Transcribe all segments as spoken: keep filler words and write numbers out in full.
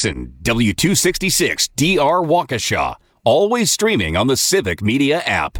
Jackson, W two sixty-six D R Waukesha. Always streaming on the Civic Media app.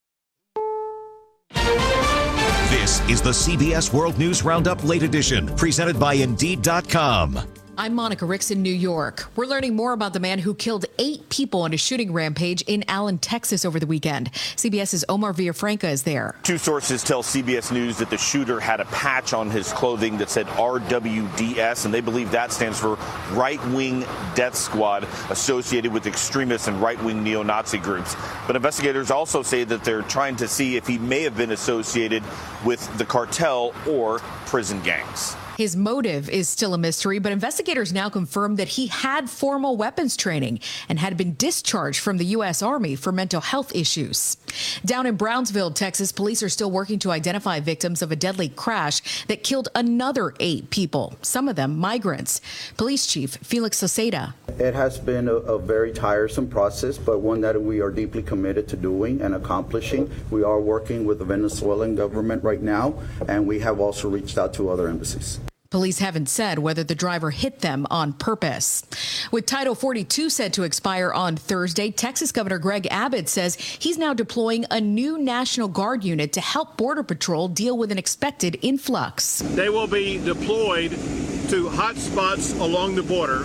This is the C B S World News Roundup Late Edition, presented by Indeed dot com. I'm Monica Ricks in New York. We're learning more about the man who killed eight people in a shooting rampage in Allen, Texas over the weekend. CBS's Omar Villafranca is there. Two sources tell C B S News that the shooter had a patch on his clothing that said R W D S, and they believe that stands for Right-Wing Death Squad, associated with extremist and right-wing neo-Nazi groups. But investigators also say that they're trying to see if he may have been associated with the cartel or prison gangs. His motive is still a mystery, but investigators now confirm that he had formal weapons training and had been discharged from the U S Army for mental health issues. Down in Brownsville, Texas, police are still working to identify victims of a deadly crash that killed another eight people, some of them migrants. Police Chief Felix Sauceda. It has been a, a very tiresome process, but one that we are deeply committed to doing and accomplishing. We are working with the Venezuelan government right now, and we have also reached out to other embassies. Police haven't said whether the driver hit them on purpose. With Title forty-two set to expire on Thursday, Texas Governor Greg Abbott says he's now deploying a new National Guard unit to help Border Patrol deal with an expected influx. They will be deployed to hot spots along the border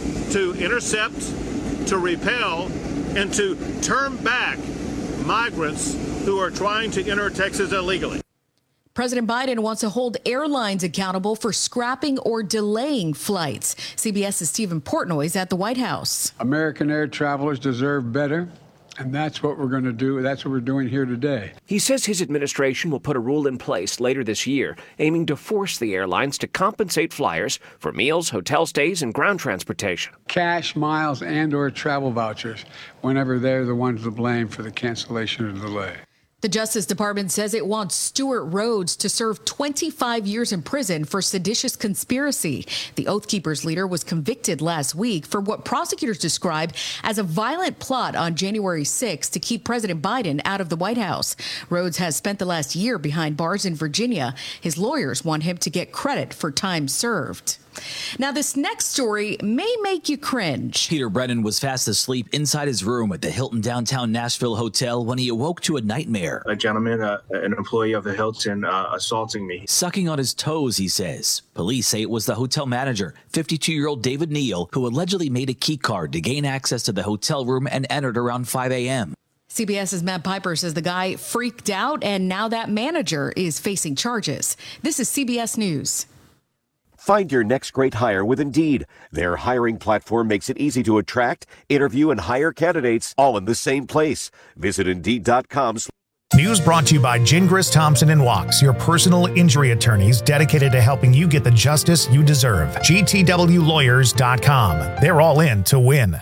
to intercept, to repel, and to turn back migrants who are trying to enter Texas illegally. President Biden wants to hold airlines accountable for scrapping or delaying flights. CBS's Stephen Portnoy is at the White House. American air travelers deserve better, and that's what we're going to do. That's what we're doing here today. He says his administration will put a rule in place later this year, aiming to force the airlines to compensate flyers for meals, hotel stays, and ground transportation. Cash, miles, and or travel vouchers whenever they're the ones to blame for the cancellation or delay. The Justice Department says it wants Stuart Rhodes to serve twenty-five years in prison for seditious conspiracy. The Oath Keepers leader was convicted last week for what prosecutors described as a violent plot on January sixth to keep President Biden out of the White House. Rhodes has spent the last year behind bars in Virginia. His lawyers want him to get credit for time served. Now, this next story may make you cringe. Peter Brennan was fast asleep inside his room at the Hilton downtown Nashville hotel when he awoke to a nightmare. A gentleman, uh, an employee of the Hilton, uh, assaulting me. Sucking on his toes, he says. Police say it was the hotel manager, fifty-two-year-old David Neal, who allegedly made a key card to gain access to the hotel room and entered around five a.m. CBS's Matt Piper says the guy freaked out, and now that manager is facing charges. This is C B S News. Find your next great hire with Indeed. Their hiring platform makes it easy to attract, interview, and hire candidates all in the same place. Visit Indeed dot com. News brought to you by Gingras, Thompson and Wachs, your personal injury attorneys dedicated to helping you get the justice you deserve. G T W lawyers dot com. They're all in to win.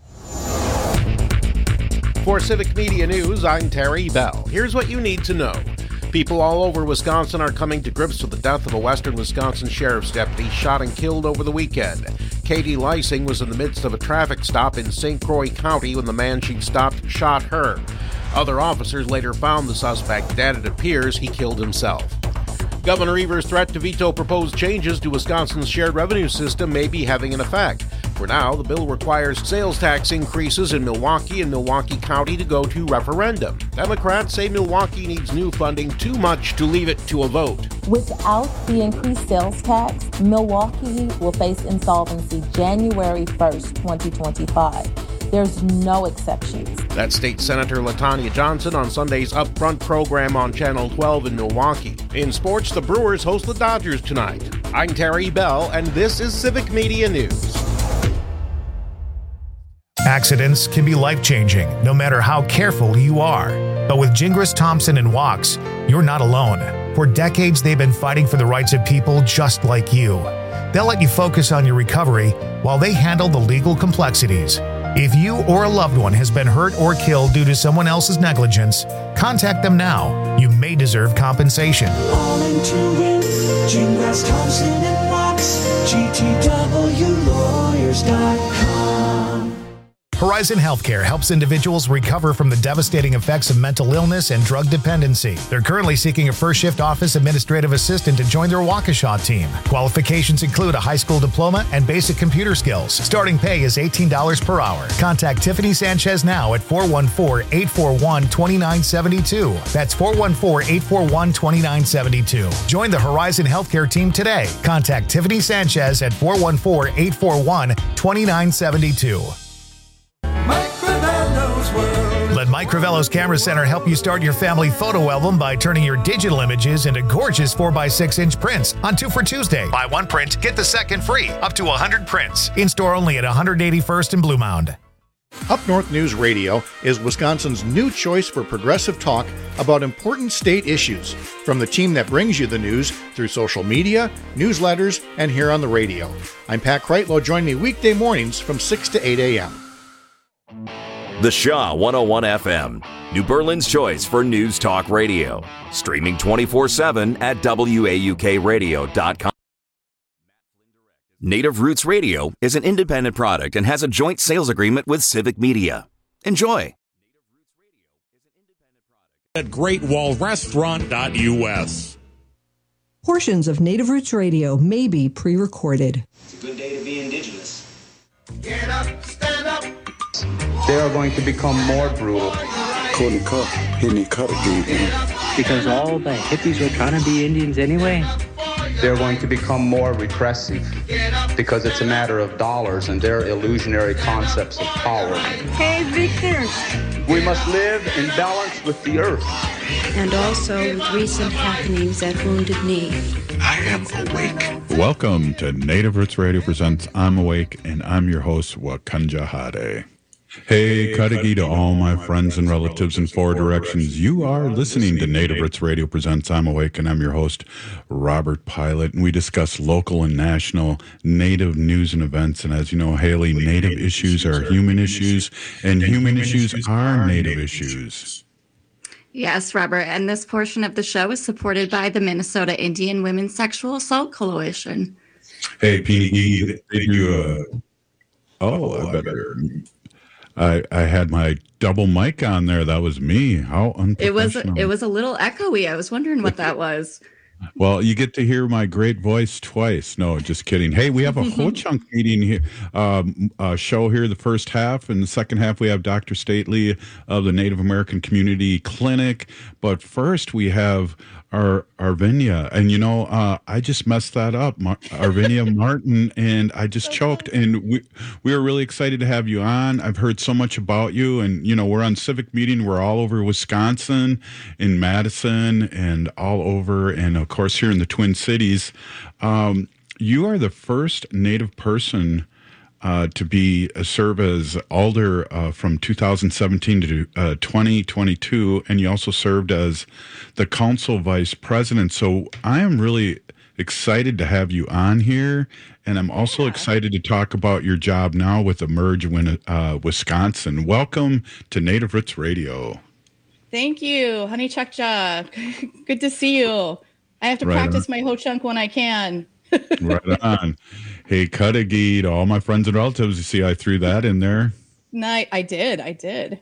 For Civic Media News, I'm Terry Bell. Here's what you need to know. People all over Wisconsin are coming to grips with the death of a western Wisconsin sheriff's deputy shot and killed over the weekend. Katie Lysing was in the midst of a traffic stop in Saint Croix County when the man she'd stopped shot her. Other officers later found the suspect dead. It appears he killed himself. Governor Evers' threat to veto proposed changes to Wisconsin's shared revenue system may be having an effect. For now, the bill requires sales tax increases in Milwaukee and Milwaukee County to go to referendum. Democrats say Milwaukee needs new funding too much to leave it to a vote. Without the increased sales tax, Milwaukee will face insolvency January first, twenty twenty-five. There's no exceptions. That's State Senator LaTanya Johnson on Sunday's Upfront program on Channel twelve in Milwaukee. In sports, the Brewers host the Dodgers tonight. I'm Terry Bell, and this is Civic Media News. Accidents can be life-changing, no matter how careful you are. But with Gingras, Thompson and Wachs, you're not alone. For decades, they've been fighting for the rights of people just like you. They'll let you focus on your recovery while they handle the legal complexities. If you or a loved one has been hurt or killed due to someone else's negligence, contact them now. You may deserve compensation. All in to win. Gingras, Thompson and Wachs. G T W lawyers dot com. Horizon Healthcare helps individuals recover from the devastating effects of mental illness and drug dependency. They're currently seeking a first shift office administrative assistant to join their Waukesha team. Qualifications include a high school diploma and basic computer skills. Starting pay is eighteen dollars per hour. Contact Tiffany Sanchez now at four one four, eight four one, two nine seven two. That's four one four, eight four one, two nine seven two. Join the Horizon Healthcare team today. Contact Tiffany Sanchez at four one four, eight four one, two nine seven two. Let Mike Crivello's Camera Center help you start your family photo album by turning your digital images into gorgeous four by six inch prints on Two for Tuesday. Buy one print, get the second free. Up to one hundred prints. In-store only at one eighty-first and Blue Mound. Up North News Radio is Wisconsin's new choice for progressive talk about important state issues, from the team that brings you the news through social media, newsletters, and here on the radio. I'm Pat Kreitlow. Join me weekday mornings from six to eight a.m. The Shaw one oh one F M, New Berlin's choice for news talk radio. Streaming twenty-four seven at W A U K radio dot com. Native Roots Radio is an independent product and has a joint sales agreement with Civic Media. Enjoy. At great wall restaurant dot U S. Portions of Native Roots Radio may be pre-recorded. It's a good day to be indigenous. Get up, stand up. They are going to become more brutal. Couldn't cut, hitting cut again. Because all the hippies were trying to be Indians anyway. They're going to become more repressive because it's a matter of dollars and their illusionary concepts of power. Hey, Victor. We must live in balance with the earth. And also with recent happenings at Wounded Knee. I am awake. Welcome to Native Roots Radio presents I'm Awake, and I'm your host, Wakanja Hade. Hey, Kadagi to all my friends and relatives in four directions. You are listening to Native Roots Radio presents I'm Awake, and I'm your host, Robert Pilot, and we discuss local and national Native news and events. And as you know, Haley, Native issues are human issues, and human issues are Native issues. Yes, Robert, and this portion of the show is supported by the Minnesota Indian Women's Sexual Assault Coalition. Hey, P D, did you, uh, oh, I better... I, I had my double mic on there. That was me. How unprofessional. It was it was a little echoey. I was wondering what that was. Well, you get to hear my great voice twice. No, just kidding. Hey, we have a whole chunk meeting here, um, uh, show here the first half. And the second half, we have Doctor Stately of the Native American Community Clinic. But first, we have our Arvinia. And, you know, uh, I just messed that up, Mar- Arvinia Martin, and I just choked. And we, we are really excited to have you on. I've heard so much about you. And, you know, we're on Civic Meeting. We're all over Wisconsin, in Madison, and all over, and of course, here in the Twin Cities. Um, you are the first Native person uh, to be uh, serve as alder uh, from two thousand seventeen to uh, twenty twenty-two, and you also served as the council vice president. So I am really excited to have you on here, and I'm also yeah. excited to talk about your job now with Emerge Win- uh, Wisconsin. Welcome to Native Roots Radio. Thank you, Honey Chukcha. Good to see you. I have to right practice on. my Ho-Chunk when I can. Right on. Hey, Kadagi, to all my friends and relatives, you see I threw that in there? No, I, I did. I did.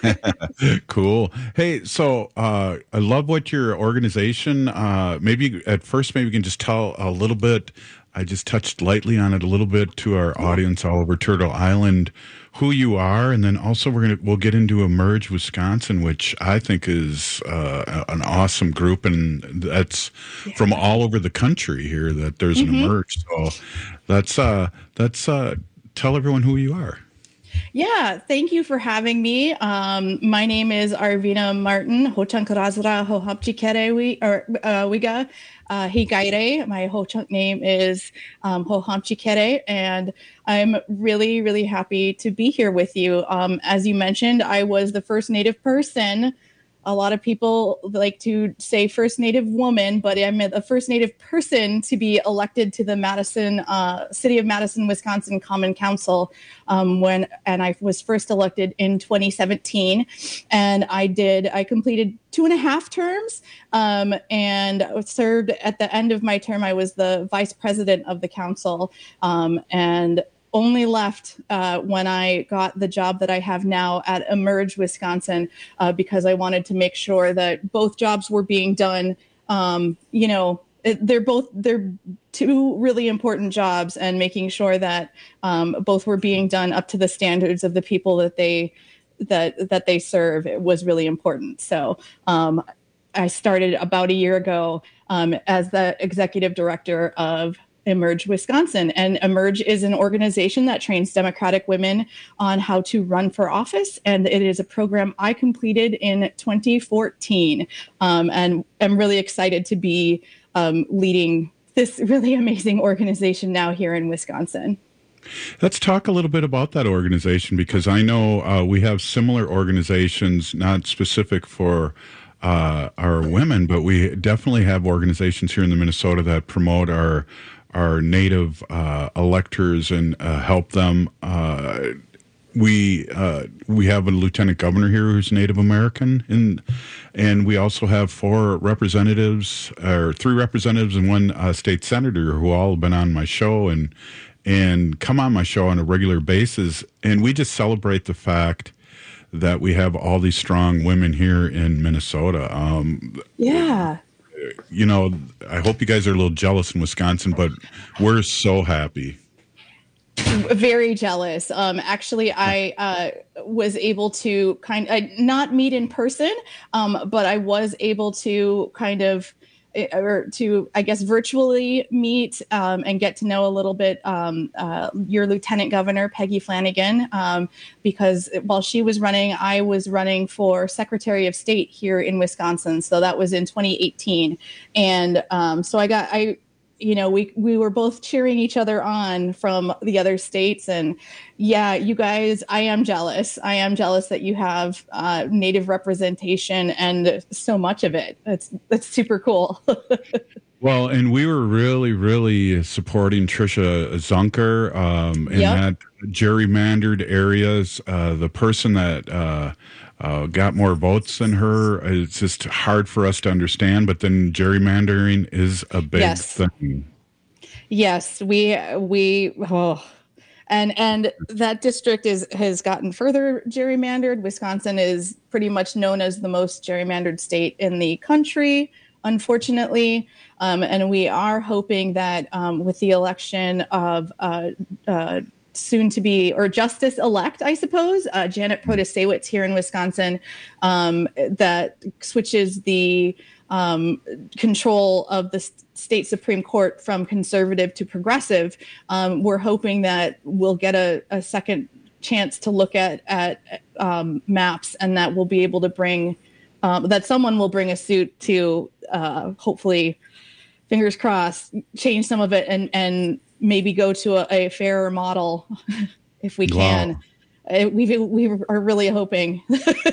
Cool. Hey, so uh, I love what your organization, uh, maybe at first, maybe you can just tell a little bit. I just touched lightly on it a little bit to our audience all over Turtle Island, who you are, and then also we're gonna we'll get into Emerge Wisconsin, which I think is uh, an awesome group, and that's yeah. from all over the country here. That there's mm-hmm. an Emerge, so that's uh, that's uh, tell everyone who you are. Yeah, thank you for having me. Um, my name is Arvina Martin, Ho-Chunk Razra Ho-Hampchikere or uh, Wiga uh, Higaire. My Ho-Chunk name is um, Ho-Hampchikere, and I'm really, really happy to be here with you. Um, as you mentioned, I was the first Native person. A lot of people like to say first Native woman, but I'm the first Native person to be elected to the Madison, uh, City of Madison, Wisconsin Common Council um, when, and I was first elected in twenty seventeen. And I did, I completed two and a half terms um, and served at the end of my term. I was the vice president of the council. Um, and only left uh, when I got the job that I have now at Emerge Wisconsin, uh, because I wanted to make sure that both jobs were being done. Um, you know, it, they're both they're two really important jobs, and making sure that um, both were being done up to the standards of the people that they that that they serve. It was really important. So um, I started about a year ago um, as the executive director of Emerge Wisconsin. And Emerge is an organization that trains Democratic women on how to run for office. And it is a program I completed in twenty fourteen. Um, and I'm really excited to be um, leading this really amazing organization now here in Wisconsin. Let's talk a little bit about that organization, because I know uh, we have similar organizations, not specific for uh, our women, but we definitely have organizations here in the Minnesota that promote our our Native uh, electors and uh, help them. Uh, we uh, we have a lieutenant governor here who's Native American, and and we also have four representatives, or three representatives and one uh, state senator who all have been on my show and and come on my show on a regular basis. And we just celebrate the fact that we have all these strong women here in Minnesota. Um, yeah. You know, I hope you guys are a little jealous in Wisconsin, but we're so happy. Very jealous. Um, actually, I uh, was able to kind of not meet in person, um, but I was able to kind of, or to, I guess, virtually meet um, and get to know a little bit um, uh, your Lieutenant Governor, Peggy Flanagan, um, because while she was running, I was running for Secretary of State here in Wisconsin. So that was in twenty eighteen. And um, so I got, I, you know, we, we were both cheering each other on from the other states. And yeah, you guys, I am jealous. I am jealous that you have uh, Native representation and so much of it. That's, that's super cool. Well, and we were really, really supporting Tricia Zunker um, in yep. that gerrymandered areas. Uh, the person that uh, uh, got more votes than her, it's just hard for us to understand. But then gerrymandering is a big yes. thing. Yes, we we oh. and and that district is has gotten further gerrymandered. Wisconsin is pretty much known as the most gerrymandered state in the country, unfortunately. Um, and we are hoping that um, with the election of uh, uh, soon to be, or Justice elect, I suppose, uh, Janet Protasewicz here in Wisconsin, um, that switches the um, control of the st- state Supreme Court from conservative to progressive. Um, we're hoping that we'll get a, a second chance to look at, at um, maps, and that we'll be able to bring, um, that someone will bring a suit to uh, hopefully, fingers crossed, change some of it and, and maybe go to a, a fairer model if we can. Wow. We we are really hoping.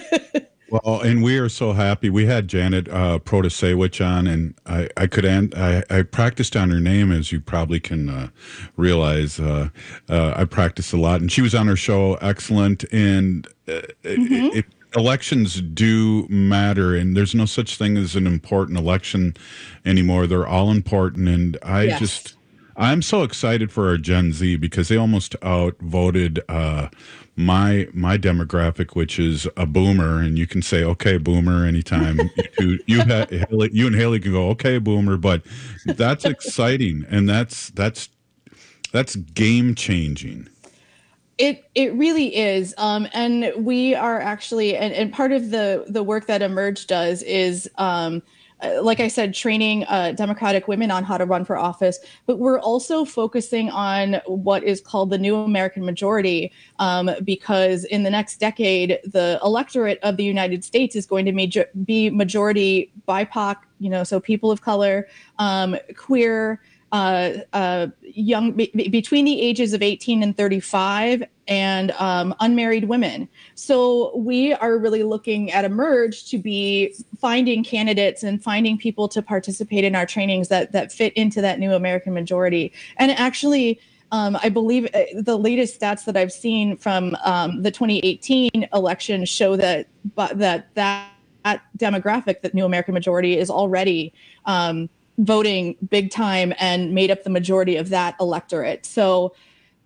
Well, and we are so happy. We had Janet uh, Protasewicz on, and I, I could end, I, I practiced on her name, as you probably can uh, realize. Uh, uh, I practiced a lot, and she was on our show, excellent. And uh, mm-hmm. it, it, elections do matter, and there's no such thing as an important election anymore. They're all important, and I yes. just, I'm so excited for our Gen Z, because they almost outvoted uh, my my demographic, which is a boomer, and you can say, okay, boomer, anytime. you, you, ha- Haley, you and Haley can go, okay, boomer, but that's exciting, and that's that's that's game changing. It it really is, um, and we are actually, and, and part of the the work that Emerge does is, um, like I said, training uh, Democratic women on how to run for office. But we're also focusing on what is called the New American Majority, um, because in the next decade, the electorate of the United States is going to major- be majority B I P O C, you know, so people of color, um, queer. Uh, uh, young be, between the ages of eighteen and thirty-five, and um, unmarried women. So we are really looking at Emerge to be finding candidates and finding people to participate in our trainings that that fit into that New American Majority. And actually, um, I believe the latest stats that I've seen from um, the twenty eighteen election show that that that, that demographic, that New American Majority, is already Um, voting big time and made up the majority of that electorate. So,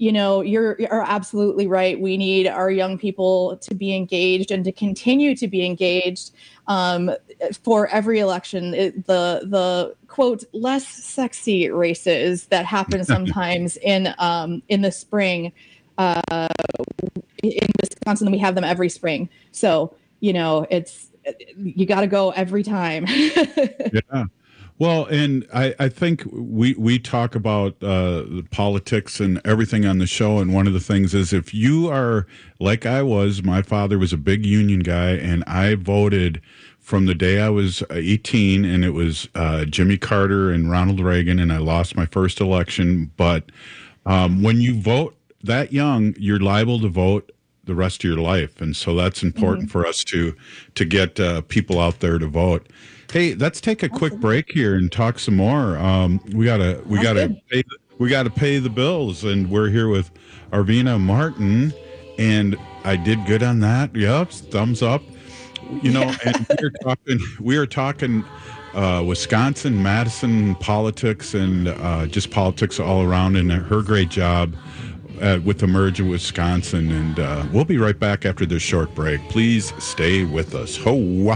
you know, you're, you're absolutely right. We need our young people to be engaged and to continue to be engaged um, for every election. It, the the quote less sexy races that happen sometimes in um, in the spring uh, in Wisconsin. We have them every spring, so you know it's you got to go every time. Yeah. Well, and I, I think we, we talk about uh, politics and everything on the show, and one of the things is if you are, like I was, my father was a big union guy, and I voted from the day I was eighteen, and it was uh, Jimmy Carter and Ronald Reagan, and I lost my first election. But um, when you vote that young, you're liable to vote the rest of your life, and so that's important mm-hmm. for us to to get uh, people out there to vote. Hey, let's take a quick break here and talk some more. Um, we gotta, we That's gotta, pay, we gotta pay the bills, and we're here with Arvina Martin, and I did good on that. Yep, thumbs up. You know, and we are talking, we are talking uh, Wisconsin, Madison politics, and uh, just politics all around, and her great job uh, with the merge of Wisconsin. And uh, we'll be right back after this short break. Please stay with us. Ho.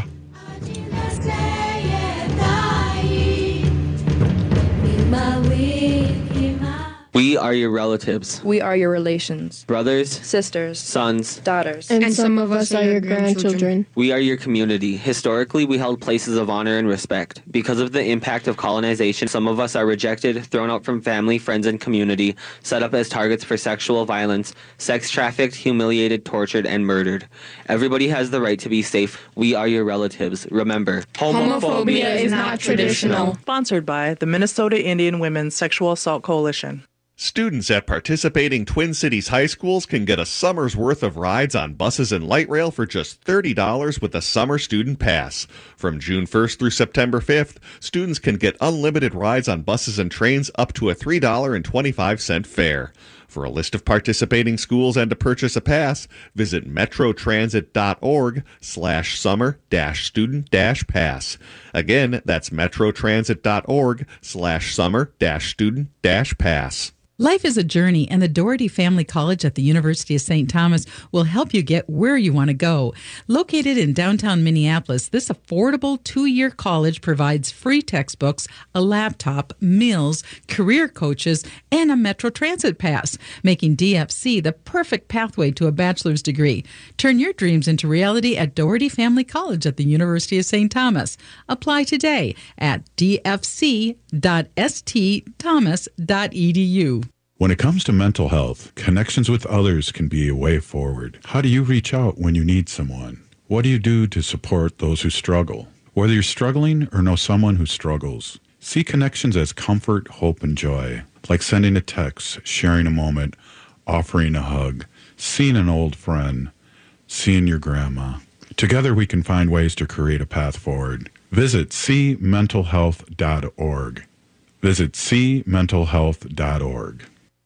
We are your relatives. We are your relations. Brothers, sisters, sons, daughters. And, and some of us are your grandchildren. We are your community. Historically, we held places of honor and respect. Because of the impact of colonization, some of us are rejected, thrown out from family, friends, and community, set up as targets for sexual violence, sex trafficked, humiliated, tortured, and murdered. Everybody has the right to be safe. We are your relatives. Remember, homophobia, homophobia is not traditional. Sponsored by the Minnesota Indian Women's Sexual Assault Coalition. Students at participating Twin Cities high schools can get a summer's worth of rides on buses and light rail for just thirty dollars with a summer student pass. From June first through September fifth, students can get unlimited rides on buses and trains up to a three dollars and twenty-five cents fare. For a list of participating schools and to purchase a pass, visit metrotransit.org slash summer dash student dash pass. Again, that's metrotransit.org slash summer dash student dash pass. Life is a journey, and the Doherty Family College at the University of Saint Thomas will help you get where you want to go. Located in downtown Minneapolis, this affordable two-year college provides free textbooks, a laptop, meals, career coaches, and a Metro Transit pass, making D F C the perfect pathway to a bachelor's degree. Turn your dreams into reality at Doherty Family College at the University of Saint Thomas. Apply today at d f c dot s t thomas dot e d u. When it comes to mental health, connections with others can be a way forward. How do you reach out when you need someone? What do you do to support those who struggle? Whether you're struggling or know someone who struggles, see connections as comfort, hope, and joy. Like sending a text, sharing a moment, offering a hug, seeing an old friend, seeing your grandma. Together we can find ways to create a path forward. Visit see mental health dot org. Visit see mental health dot org.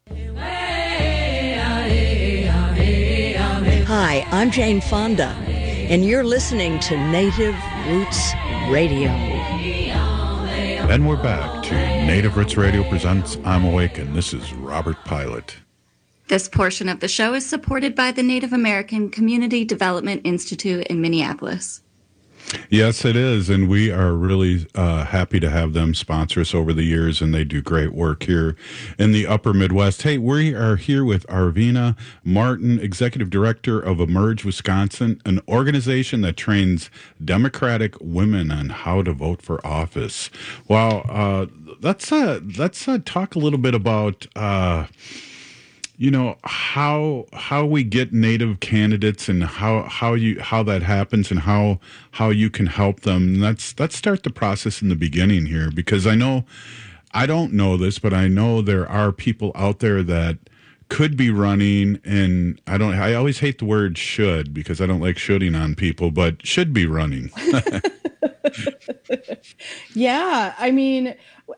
Hi, I'm Jane Fonda, and you're listening to Native Roots Radio. And we're back to Native Roots Radio presents I'm Awake, and this is Robert Pilot. This portion of the show is supported by the Native American Community Development Institute in Minneapolis. Yes, it is, and we are really uh, happy to have them sponsor us over the years, and they do great work here in the Upper Midwest. Hey, we are here with Arvina Martin, Executive Director of Emerge Wisconsin, an organization that trains Democratic women on how to vote for office. Well, uh, let's uh, let's uh, talk a little bit about Uh, You know, how how we get Native candidates and how how you how that happens and how how you can help them. And let's let's start the process in the beginning here, because I know I don't know this, but I know there are people out there that could be running, and I don't I always hate the word should because I don't like shooting on people, but should be running. Yeah, I mean,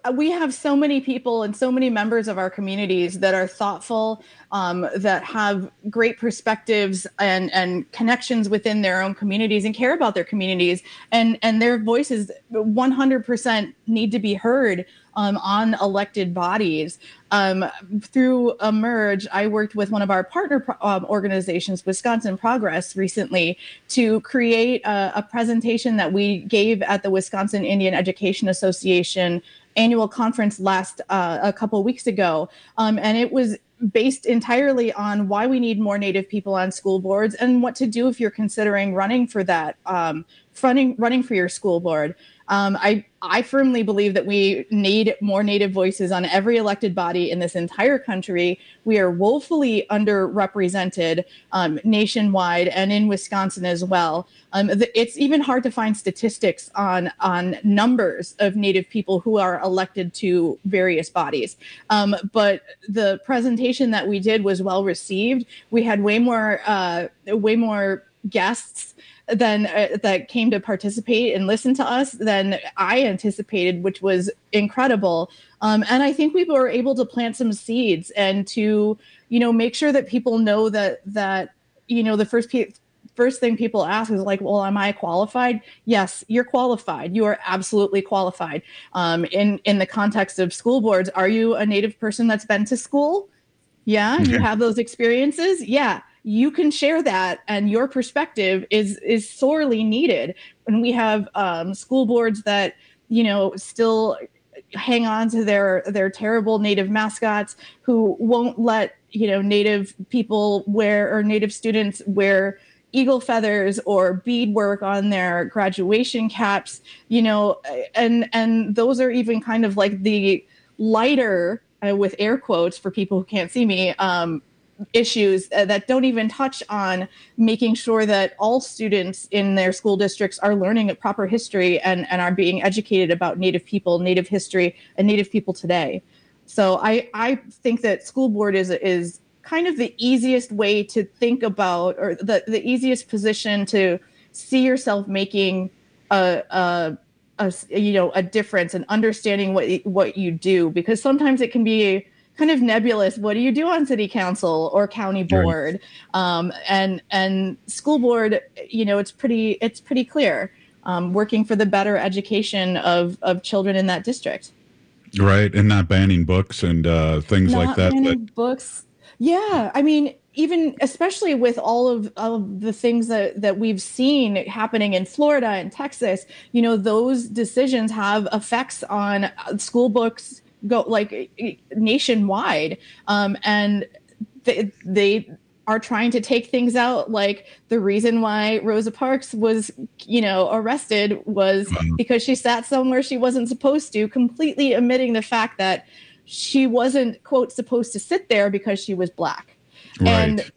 we have so many people and so many members of our communities that are thoughtful, um, that have great perspectives and, and connections within their own communities and care about their communities. And, and their voices one hundred percent need to be heard um, on elected bodies. Um, through Emerge, I worked with one of our partner um, organizations, Wisconsin Progress, recently to create a, a presentation that we gave at the Wisconsin Indian Education Association annual conference last uh, a couple weeks ago. Um, and it was based entirely on why we need more Native people on school boards and what to do if you're considering running for that, um, running, running for your school board. Um, I, I firmly believe that we need more Native voices on every elected body in this entire country. We are woefully underrepresented um, nationwide and in Wisconsin as well. Um, th- it's even hard to find statistics on, on numbers of Native people who are elected to various bodies. Um, but the presentation that we did was well received. We had way more, uh, way more guests than uh, that came to participate and listen to us than I anticipated, which was incredible. Um, and I think we were able to plant some seeds and to, you know, make sure that people know that, that, you know, the first pe- first thing people ask is like, well, am I qualified? Yes, you're qualified. You are absolutely qualified. Um, in, in the context of school boards, are you a Native person that's been to school? Yeah, you have those experiences? Yeah. You can share that, and your perspective is is sorely needed. And we have um, school boards that, you know, still hang on to their their terrible Native mascots, who won't let, you know, Native people wear, or Native students wear, eagle feathers or beadwork on their graduation caps, you know, and and those are even kind of like the lighter, uh, with air quotes for people who can't see me, um, issues that don't even touch on making sure that all students in their school districts are learning proper history and, and are being educated about Native people, Native history, and Native people today. So I, I think that school board is is kind of the easiest way to think about, or the, the easiest position to see yourself making a, a, a you know a difference and understanding what what you do, because sometimes it can be kind of nebulous. What do you do on city council or county board? Right. Um, and and school board, you know, it's pretty it's pretty clear. Um, working for the better education of of children in that district. Right, and not banning books and uh, things not like that. Banning books. Yeah, I mean, even especially with all of, all of the things that, that we've seen happening in Florida and Texas, you know, those decisions have effects on school books go like nationwide, um, and they, they are trying to take things out. Like the reason why Rosa Parks was, you know, arrested was wow. because she sat somewhere she wasn't supposed to, completely omitting the fact that she wasn't, quote, supposed to sit there because she was Black. Right. And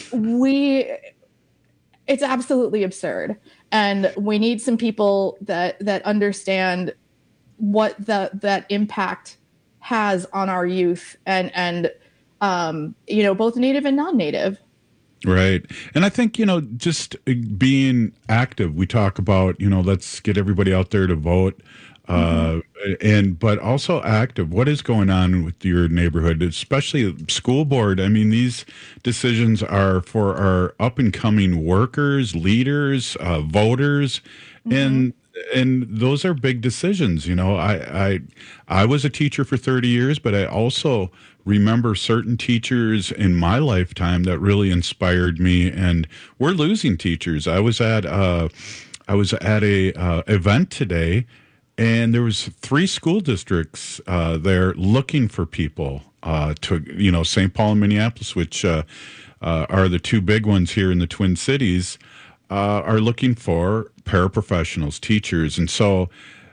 we, it's absolutely absurd. And we need some people that that understand what the, that impact has on our youth and, and um, you know, both Native and non-Native. Right. And I think, you know, just being active, we talk about, you know, let's get everybody out there to vote. Uh, mm-hmm. and, but also active. What is going on with your neighborhood, especially school board? I mean, these decisions are for our up and coming workers, leaders, uh, voters, mm-hmm. and And those are big decisions. You know, I, I I was a teacher for thirty years, but I also remember certain teachers in my lifetime that really inspired me. And we're losing teachers. I was at uh, I was at a uh, event today, and there was three school districts uh, there looking for people uh, to, you know, Saint Paul and Minneapolis, which uh, uh, are the two big ones here in the Twin Cities. Uh, are looking for paraprofessionals, teachers. And so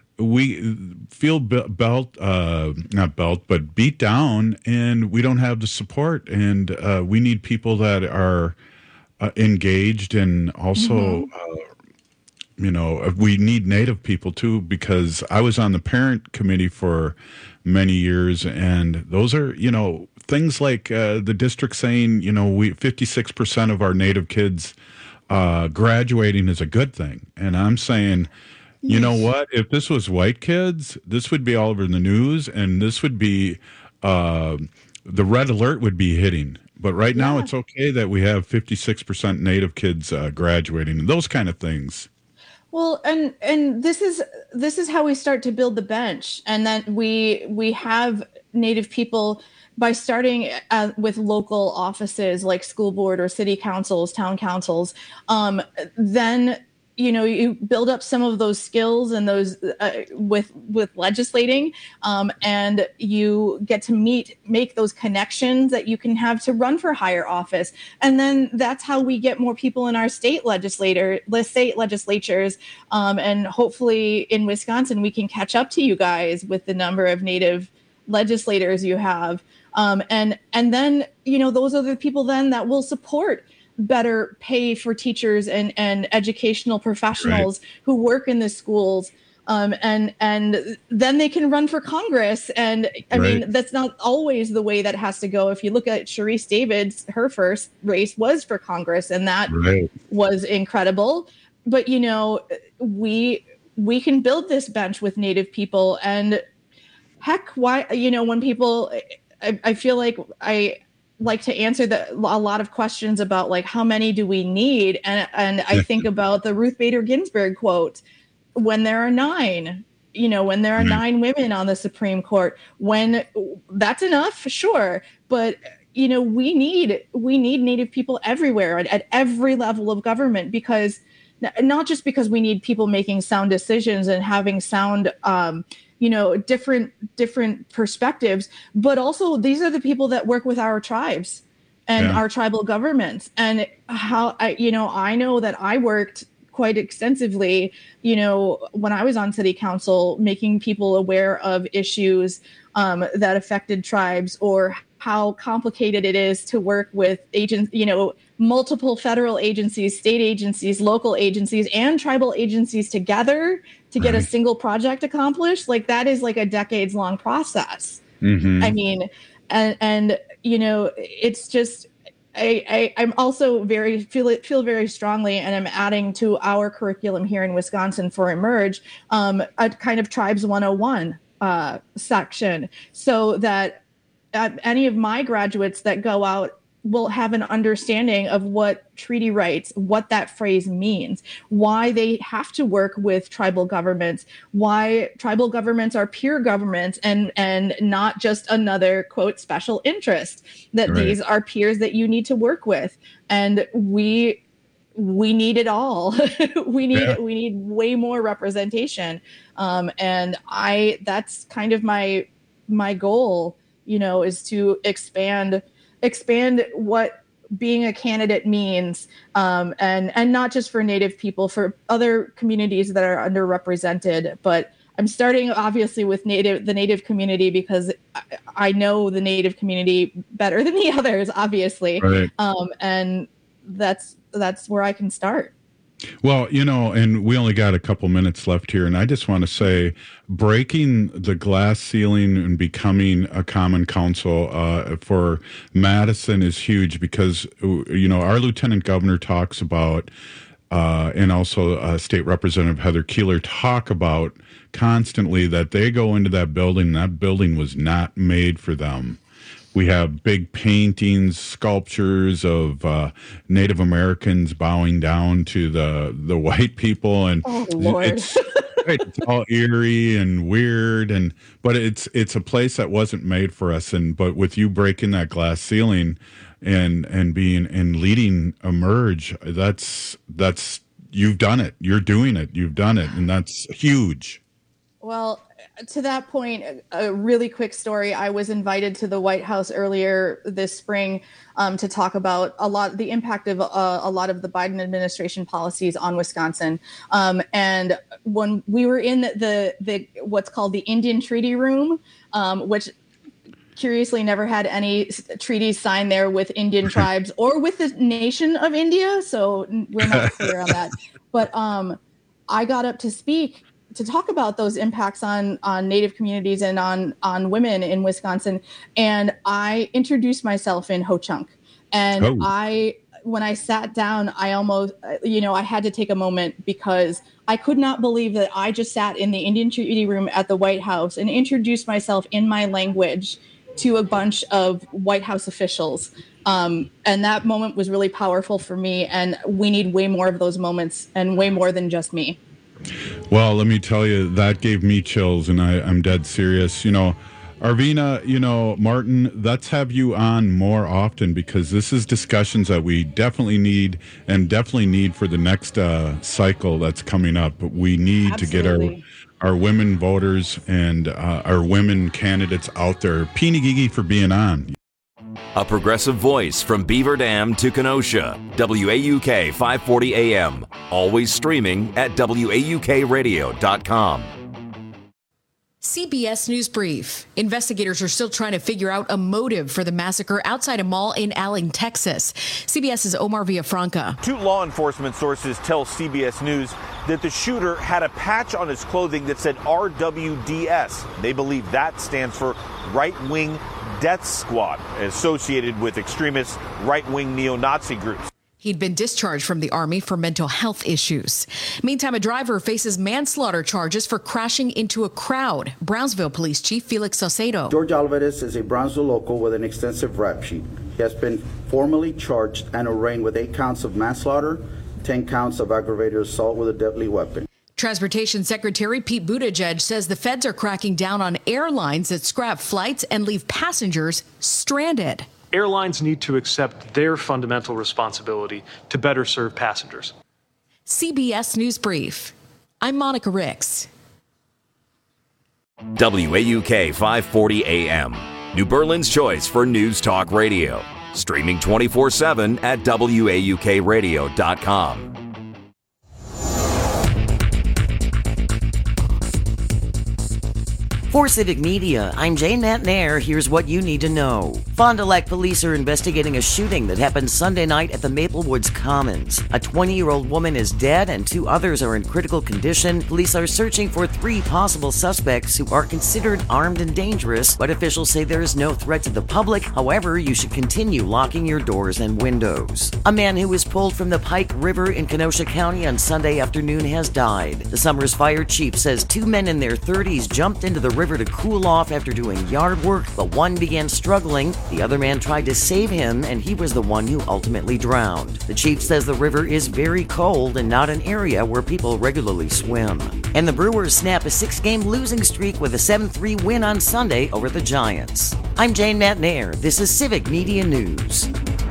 we feel be- belt, uh, not belt, but beat down, and we don't have the support. And uh, we need people that are uh, engaged, and also, mm-hmm. uh, you know, we need Native people too, because I was on the parent committee for many years, and those are, you know, things like uh, the district saying, you know, we fifty-six percent of our Native kids Uh, graduating is a good thing. And I'm saying, You know what? If this was white kids, this would be all over the news, and this would be uh, the red alert would be hitting. But right now, Yeah. it's okay that we have fifty-six percent Native kids uh, graduating and those kind of things. Well, and and this is this is how we start to build the bench, and then we we have Native people by starting uh, with local offices like school board or city councils, town councils. Um, then you know you build up some of those skills and those uh, with with legislating, um, and you get to meet, make those connections that you can have to run for higher office, and then that's how we get more people in our state legislator, the state legislatures, um, and hopefully in Wisconsin we can catch up to you guys with the number of Native legislators you have, um, and and then you know those are the people then that will support better pay for teachers and, and educational professionals right. who work in the schools. Um, and and then they can run for Congress. And I right. mean, that's not always the way that has to go. If you look at Sharice Davids, her first race was for Congress, and that right. was incredible. But, you know, we we can build this bench with Native people. And heck, why, you know, when people, I, I feel like I, like to answer the, a lot of questions about like how many do we need, and and I think about the Ruth Bader Ginsburg quote, when there are nine, you know, when there are nine women on the Supreme Court, when that's enough, sure, but you know we need we need Native people everywhere at, at every level of government, because not just because we need people making sound decisions and having sound um, you know, different different perspectives, but also these are the people that work with our tribes and yeah. our tribal governments. And how I, you know, I know that I worked quite extensively, you know, when I was on city council, making people aware of issues um, that affected tribes, or how complicated it is to work with agents, you know, multiple federal agencies, state agencies, local agencies, and tribal agencies together to get right. a single project accomplished. Like that is like a decades long process. Mm-hmm. I mean, and, and, you know, it's just, I, I, I'm also very, feel it, feel very strongly, and I'm adding to our curriculum here in Wisconsin for Emerge, um, a kind of Tribes one oh one uh, section, so that uh, any of my graduates that go out will have an understanding of what treaty rights, what that phrase means, why they have to work with tribal governments, why tribal governments are peer governments and, and not just another, quote, special interest, that right. these are peers that you need to work with. And we we need it all. we need yeah. we need way more representation. Um, and I that's kind of my my goal, you know, is to expand expand what being a candidate means, um, and and not just for Native people, for other communities that are underrepresented. But I'm starting obviously with Native the Native community, because I, I know the Native community better than the others, obviously, right. um, and that's that's where I can start. Well, you know, and we only got a couple minutes left here, and I just want to say, breaking the glass ceiling and becoming a common council uh, for Madison is huge, because, you know, our lieutenant governor talks about, uh, and also uh, State Representative Heather Keeler talk about constantly that they go into that building, and that building was not made for them. We have big paintings, sculptures of uh, Native Americans bowing down to the the white people, and oh, Lord. it's it's all eerie and weird, and but it's it's a place that wasn't made for us. And but with you breaking that glass ceiling and and being and leading Emerge, that's that's you've done it. You're doing it. You've done it, and that's huge. Well, to that point, a really quick story. I was invited to the White House earlier this spring um, to talk about a lot the impact of uh, a lot of the Biden administration policies on Wisconsin. Um, and when we were in the the what's called the Indian Treaty Room, um, which curiously never had any treaties signed there with Indian tribes or with the nation of India, so we're not clear on that. But um, I got up to speak to talk about those impacts on, on Native communities and on, on women in Wisconsin. And I introduced myself in Ho-Chunk. And oh. I when I sat down, I almost, you know, I had to take a moment because I could not believe that I just sat in the Indian Treaty Room at the White House and introduced myself in my language to a bunch of White House officials. Um, and that moment was really powerful for me. And we need way more of those moments and way more than just me. Well, let me tell you, that gave me chills, and I, I'm dead serious. You know, Arvina, you know, Martin, let's have you on more often, because this is discussions that we definitely need and definitely need for the next uh, cycle that's coming up. But we need Absolutely. to get our our women voters and uh, our women candidates out there. Peeny Gigi for being on. A progressive voice from Beaver Dam to Kenosha. W A U K five forty A M. Always streaming at W A U K radio dot com. C B S News Brief. Investigators are still trying to figure out a motive for the massacre outside a mall in Allen, Texas. CBS's Omar Villafranca. Two law enforcement sources tell C B S News that the shooter had a patch on his clothing that said R W D S. They believe that stands for Right-Wing Death Squad, associated with extremist right-wing neo-Nazi groups. He'd been discharged from the Army for mental health issues. Meantime, a driver faces manslaughter charges for crashing into a crowd. Brownsville Police Chief Felix Saucedo. George Alvarez is a Brownsville local with an extensive rap sheet. He has been formally charged and arraigned with eight counts of manslaughter, ten counts of aggravated assault with a deadly weapon. Transportation Secretary Pete Buttigieg says the feds are cracking down on airlines that scrap flights and leave passengers stranded. Airlines need to accept their fundamental responsibility to better serve passengers. C B S News Brief. I'm Monica Ricks. W A U K five forty A M. New Berlin's choice for News Talk Radio. Streaming twenty-four seven at W A U K radio dot com. For Civic Media, I'm Jane Matnair. Here's what you need to know. Fond du Lac police are investigating a shooting that happened Sunday night at the Maple Woods Commons. A twenty-year-old woman is dead and two others are in critical condition. Police are searching for three possible suspects who are considered armed and dangerous, but officials say there is no threat to the public. However, you should continue locking your doors and windows. A man who was pulled from the Pike River in Kenosha County on Sunday afternoon has died. The Summers Fire Chief says two men in their thirties jumped into the river to cool off after doing yard work, but one began struggling. The other man tried to save him, and he was the one who ultimately drowned. The chief says the river is very cold and not an area where people regularly swim. And the Brewers snap a six-game losing streak with a seven three win on Sunday over the Giants. I'm Jane Matnair. This is Civic Media News.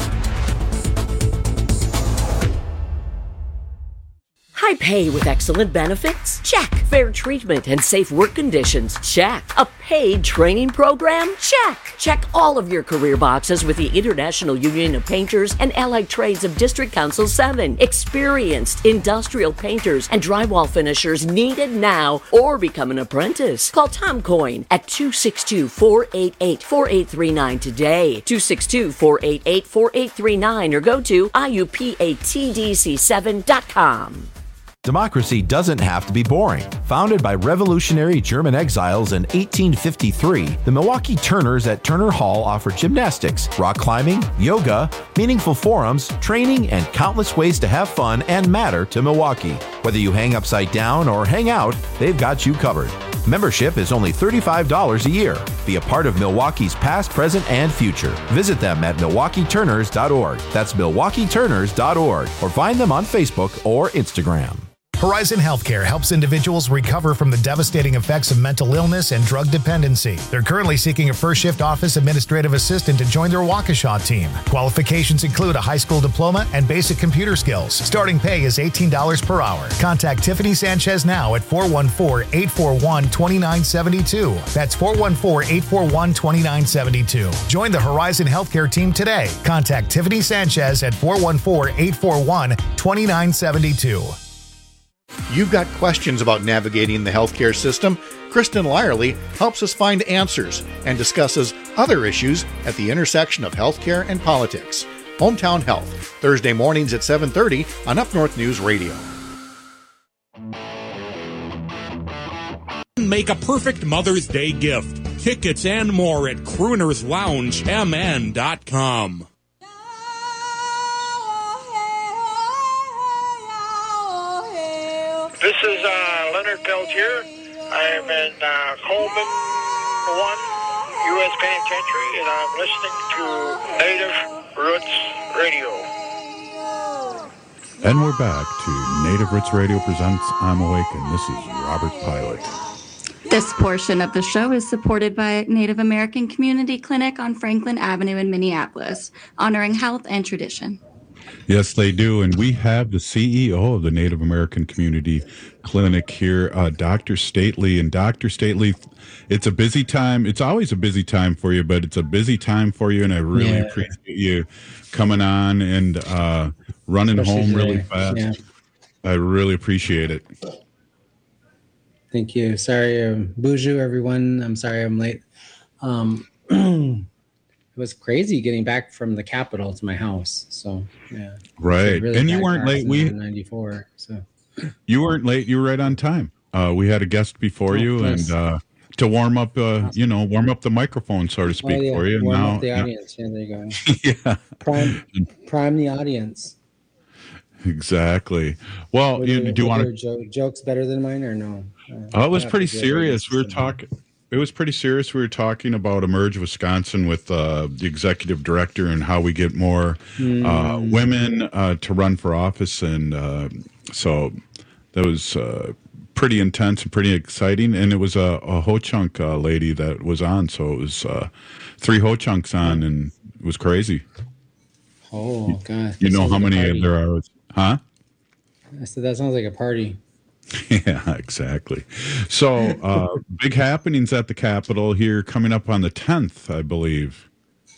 High pay with excellent benefits? Check. Fair treatment and safe work conditions? Check. A paid training program? Check. Check all of your career boxes with the International Union of Painters and Allied Trades of District Council seven. Experienced industrial painters and drywall finishers needed now, or become an apprentice. Call Tom Coyne at two six two, four eight eight, four eight three nine today. two six two, four eight eight, four eight three nine or go to I U P A T D C seven dot com. Democracy doesn't have to be boring. Founded by revolutionary German exiles in eighteen fifty-three, the Milwaukee Turners at Turner Hall offer gymnastics, rock climbing, yoga, meaningful forums, training, and countless ways to have fun and matter to Milwaukee. Whether you hang upside down or hang out, they've got you covered. Membership is only thirty-five dollars a year. Be a part of Milwaukee's past, present, and future. Visit them at milwaukee turners dot org. That's milwaukee turners dot org. Or find them on Facebook or Instagram. Horizon Healthcare helps individuals recover from the devastating effects of mental illness and drug dependency. They're currently seeking a first shift office administrative assistant to join their Waukesha team. Qualifications include a high school diploma and basic computer skills. Starting pay is eighteen dollars per hour. Contact Tiffany Sanchez now at four one four, eight four one, two nine seven two. That's four one four, eight four one, two nine seven two. Join the Horizon Healthcare team today. Contact Tiffany Sanchez at four one four, eight four one, two nine seven two. You've got questions about navigating the healthcare system? Kristen Lyerly helps us find answers and discusses other issues at the intersection of healthcare and politics. Hometown Health, Thursday mornings at seven thirty on Up North News Radio. Make a perfect Mother's Day gift. Tickets and more at crooners lounge m n dot com. This is uh, Leonard Peltier. I'm in uh, Coleman one U S Penitentiary, and I'm listening to Native Roots Radio. And we're back to Native Roots Radio presents I'm Awake, and this is Robert Pilot. This portion of the show is supported by Native American Community Clinic on Franklin Avenue in Minneapolis, honoring health and tradition. Yes, they do. And we have the C E O of the Native American Community Clinic here, uh, Doctor Stately. And Doctor Stately, it's a busy time. It's always a busy time for you, but it's a busy time for you. And I really yeah. appreciate you coming on and uh, running Especially home today. really fast. Yeah. I really appreciate it. Thank you. Sorry, um, bonjour, everyone. I'm sorry I'm late. Um, it was crazy getting back from the Capitol to my house. So, yeah. Right. Really and you weren't late. We ninety-four. So you weren't late. You were right on time. Uh, we had a guest before oh, you nice. and uh, to warm up, uh, you know, warm up the microphone, so to speak, oh, yeah. for you. Warm now, up the audience. Yeah, there you go. yeah. Prime, prime the audience. Exactly. Well, Were you, there, do you want to jo- jokes better than mine or no? Uh, oh, it was pretty serious. We were talking. It was pretty serious. We were talking about Emerge Wisconsin with uh, the executive director and how we get more mm. uh, women uh, to run for office, and uh, so that was uh, pretty intense and pretty exciting. And it was a, a Ho-Chunk uh, lady that was on, so it was uh, three Ho-Chunks on, and it was crazy. Oh God! You know how many there are, huh? I said that sounds like a party. Yeah, exactly. So, uh, big happenings at the Capitol here coming up on the tenth, I believe.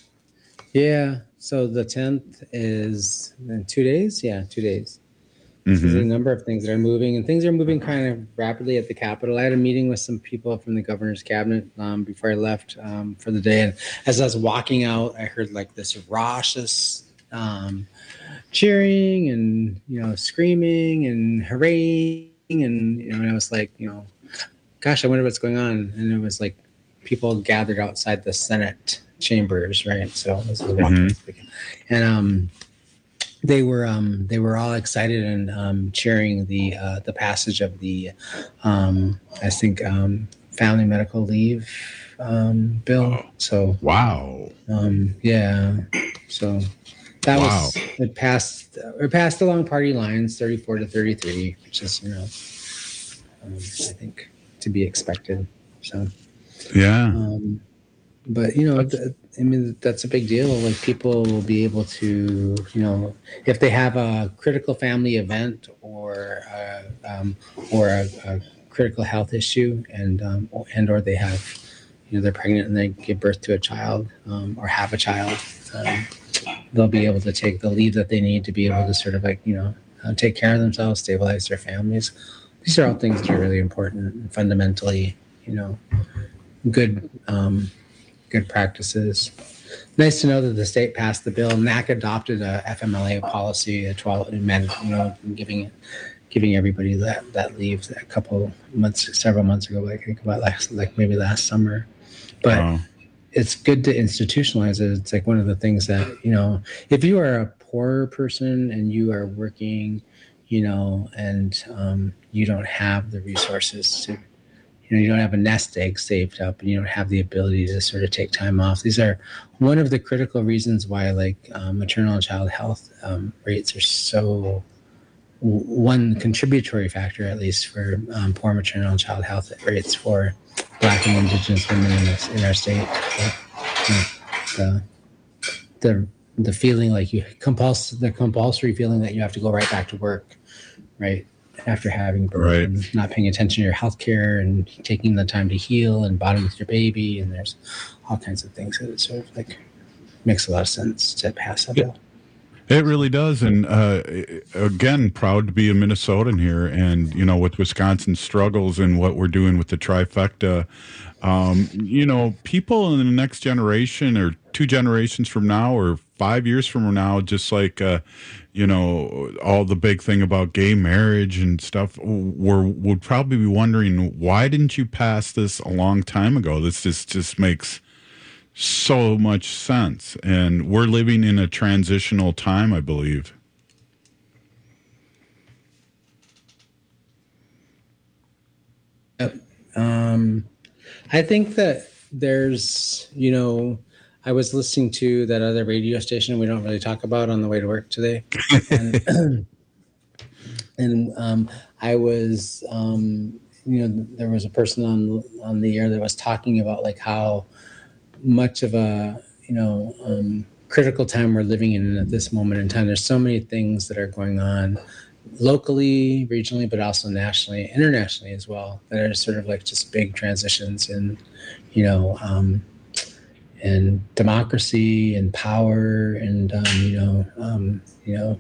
Yeah. So the tenth is in two days. Yeah, two days. Mm-hmm. So there's a number of things that are moving, and things are moving kind of rapidly at the Capitol. I had a meeting with some people from the governor's cabinet um, before I left um, for the day, and as I was walking out, I heard like this raucous um, cheering and you know screaming and hooray. And you know, and I was like, you know, gosh, I wonder what's going on. And it was like people gathered outside the Senate chambers, right? So this was mm-hmm. and um, they were um, they were all excited and um, cheering the uh, the passage of the um, I think um, family medical leave um, bill. Oh. So wow, um, yeah, so. That wow. was it passed. It passed along party lines, thirty-four to thirty-three, which is you know, um, I think to be expected. So, yeah. Um, but you know, th- I mean, that's a big deal. Like people will be able to, you know, if they have a critical family event or uh, um, or a, a critical health issue, and um, and or they have, you know, they're pregnant and they give birth to a child um, or have a child. Um, they'll be able to take the leave that they need to be able to sort of like, you know, uh, take care of themselves, stabilize their families. These are all things that are really important and fundamentally, you know, good, um, good practices. Nice to know that the state passed the bill. N A C adopted a F M L A policy, a twelve, you know, giving giving everybody that, that leave a couple months, several months ago, like I think about last, like maybe last summer. But wow. It's good to institutionalize it. It's like one of the things that, you know, if you are a poor person and you are working, you know, and um, you don't have the resources to, you know, you don't have a nest egg saved up and you don't have the ability to sort of take time off. These are one of the critical reasons why like um, maternal and child health um, rates are so, one contributory factor, at least for um, poor maternal and child health rates for Black and Indigenous women in, this, in our state. The, the the feeling like you compuls the compulsory feeling that you have to go right back to work, right after having birth, right. and not paying attention to your health care and taking the time to heal and bonding with your baby, and there's all kinds of things that it sort of like makes a lot of sense to pass a bill. It really does. And uh, again, proud to be a Minnesotan here. And, you know, with Wisconsin's struggles and what we're doing with the trifecta, um, you know, people in the next generation or two generations from now or five years from now, just like, uh, you know, all the big thing about gay marriage and stuff, we're, would probably be wondering, why didn't you pass this a long time ago? This just, just makes so much sense, and we're living in a transitional time, I believe. Um, I think that there's, you know, I was listening to that other radio station we don't really talk about on the way to work today. And, and um, I was, um, you know, there was a person on on the air that was talking about like how much of a, you know, um, critical time we're living in at this moment in time. There's so many things that are going on locally, regionally, but also nationally, internationally as well, that are sort of like just big transitions in, you know, um, and democracy and power and, um, you know, um, you know,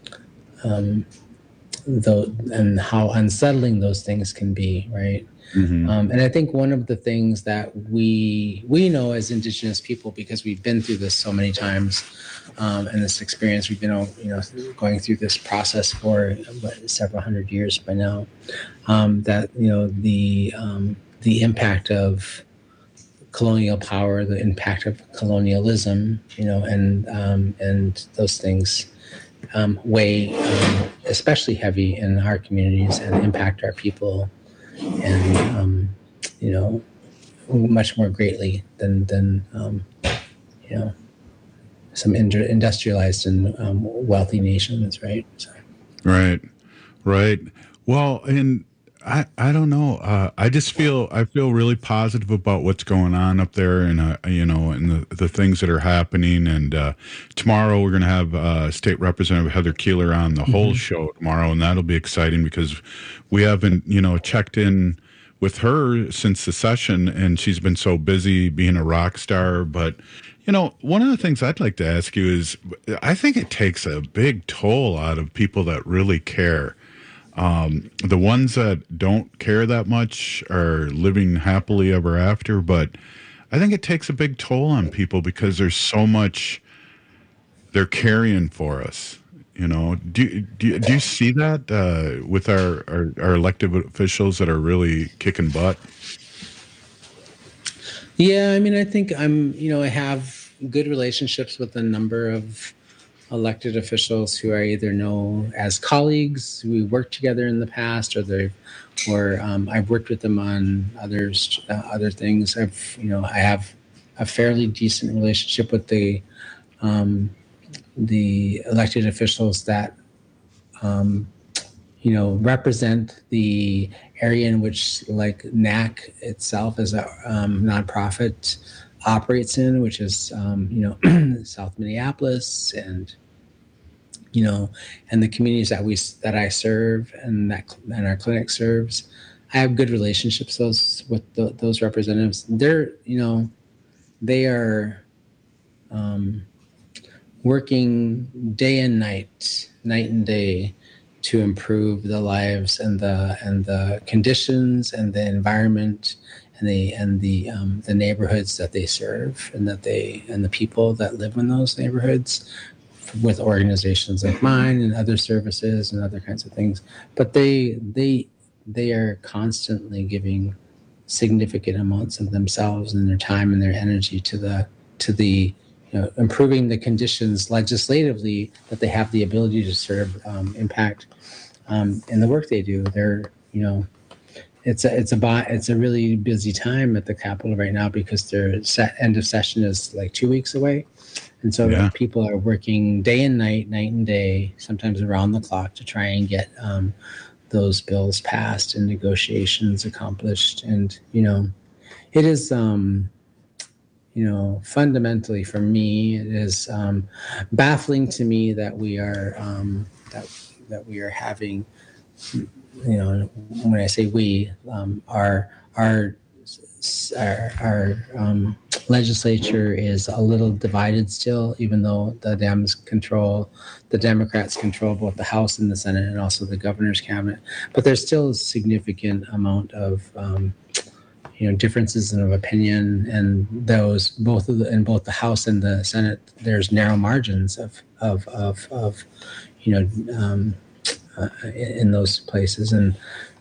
um, though, and how unsettling those things can be, right? Mm-hmm. Um, and I think one of the things that we we know as Indigenous people, because we've been through this so many times, um, and this experience, we've been, you know, going through this process for what, several hundred years by now. Um, that you know the um, the impact of colonial power, the impact of colonialism, you know, and um, and those things um, weigh um, especially heavy in our communities and impact our people. And um, you know, much more greatly than than um, you know, some industrialized and um, wealthy nations, right? So. Right, right. Well, and I I don't know. Uh, I just feel I feel really positive about what's going on up there, and uh, you know, and the the things that are happening. And uh, tomorrow we're going to have uh, State Representative Heather Keeler on the mm-hmm. whole show tomorrow, and that'll be exciting because we haven't, you know, checked in with her since the session, and she's been so busy being a rock star. But, you know, one of the things I'd like to ask you is, I think it takes a big toll out of people that really care. Um, the ones that don't care that much are living happily ever after, but I think it takes a big toll on people because there's so much they're carrying for us. You know, do, do, do you see that uh, with our, our, our elected officials that are really kicking butt? Yeah, I mean, I think I'm, you know, I have good relationships with a number of elected officials who I either know as colleagues, we worked together in the past, or they, or um, I've worked with them on others, uh, other things. I've, you know, I have a fairly decent relationship with the. Um, the elected officials that, um, you know, represent the area in which, like, N A C itself as a um, nonprofit operates in, which is, um, you know, South Minneapolis and, you know, and the communities that we that I serve and that and our clinic serves. I have good relationships those with the, those representatives. They're, you know, they are. Um, working day and night, night and day, to improve the lives and the and the conditions and the environment and the and the um, the neighborhoods that they serve and that they and the people that live in those neighborhoods, with organizations like mine and other services and other kinds of things. But they they they are constantly giving significant amounts of themselves and their time and their energy to the to the You know, improving the conditions legislatively that they have the ability to sort of um, impact um, in the work they do. They're, you know, it's a it's a it's a really busy time at the Capitol right now because their set end of session is like two weeks away, and so yeah. people are working day and night, night and day, sometimes around the clock to try and get um, those bills passed and negotiations accomplished. And you know, it is. Um, You know, fundamentally for me, it is um, baffling to me that we are um, that that we are having. You know, when I say we, um, our our our, our um, legislature is a little divided still, even though the Dems control, the Democrats control both the House and the Senate, and also the governor's cabinet. But there's still a significant amount of um, you know, differences of opinion, and those both of the in both the House and the Senate, there's narrow margins of of of, of you know um, uh, in those places, and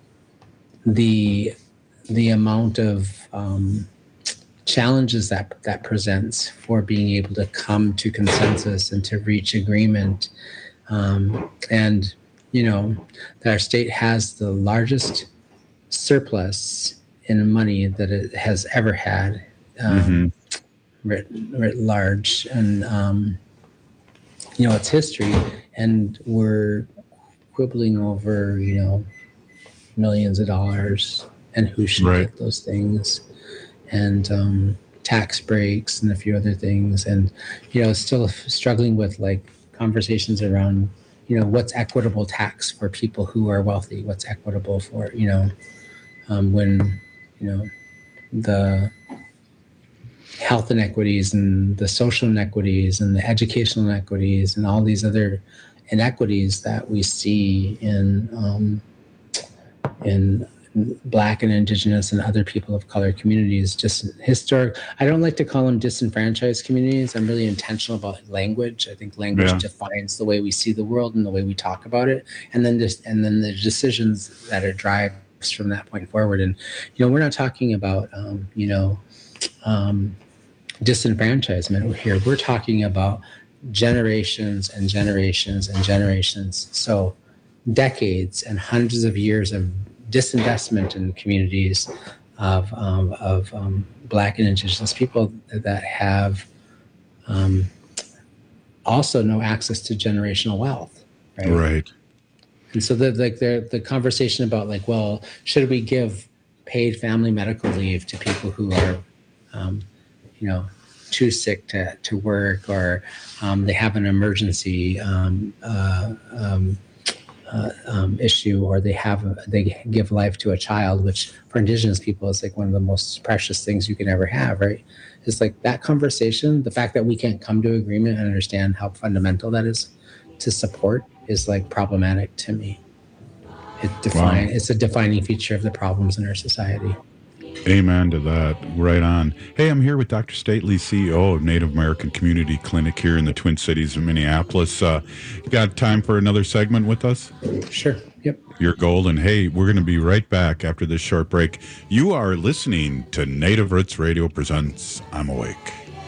the the amount of um, challenges that that presents for being able to come to consensus and to reach agreement, um, and you know that our state has the largest surplus in money that it has ever had, um, mm-hmm. writ, writ large. And, um, you know, it's history, and we're quibbling over, you know, millions of dollars and who should right. get those things, and um, tax breaks and a few other things. And, you know, still struggling with like conversations around, you know, what's equitable tax for people who are wealthy? What's equitable for, you know, um, when, you know, the health inequities and the social inequities and the educational inequities and all these other inequities that we see in um, in Black and Indigenous and other people of color communities, just historic. I don't like to call them disenfranchised communities. I'm really intentional about language. I think language yeah. defines the way we see the world and the way we talk about it, and then just and then the decisions that it drives from that point forward. And you know, we're not talking about um, you know um, disenfranchisement here. We're talking about generations and generations and generations. So decades and hundreds of years of disinvestment in communities of um, of um, Black and Indigenous people that have um, also no access to generational wealth, right? Right. And so the like the the conversation about like, well, should we give paid family medical leave to people who are, um, you know, too sick to to work, or um, they have an emergency um, uh, um, Uh, um, issue, or they have a, they give life to a child, which for Indigenous people is like one of the most precious things you can ever have, right? It's like that conversation, the fact that we can't come to agreement and understand how fundamental that is to support is like problematic to me. It define wow. It's a defining feature of the problems in our society. Amen to that. Right on. Hey, I'm here with Doctor Stately, C E O of Native American Community Clinic here in the Twin Cities of Minneapolis. Uh, you got time for another segment with us? Sure. Yep. You're golden. Hey, we're going to be right back after this short break. You are listening to Native Roots Radio Presents I'm Awake.